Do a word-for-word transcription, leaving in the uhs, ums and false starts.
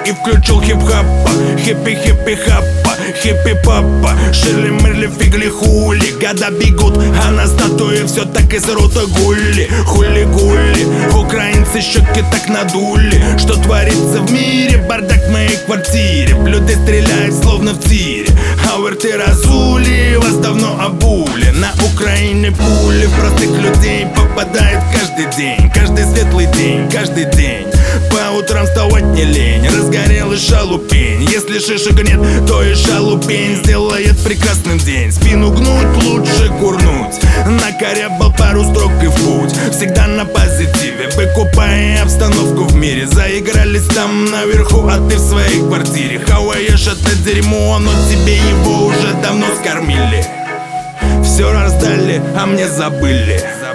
и включил хип-хапа. Хиппи-хиппи-хапа, хиппи-папа, ширли-мырли, фигли-хули. Года бегут, а на статуе все так из рота гули. Хули-гули, украинцы щеки так надули. Что творится в мире, бардак в моей квартире. Люди стреляют словно в тире, а в рты разули, вас давно обули. На Украине пули в простых людей попадают каждый день. Каждый светлый день, каждый день. По утрам вставать не лень, разгорелый шалупень. Если шишек нет, то и шалупень сделает прекрасный день. Спину гнуть, лучше курнуть. Накорябал пару строк и в путь. Всегда на позитиве, выкупая обстановку в мире. Заигрались там наверху, а ты в своей квартире. Хаваешь это дерьмо, но тебе его уже давно скормили. Все раздали, а мне забыли.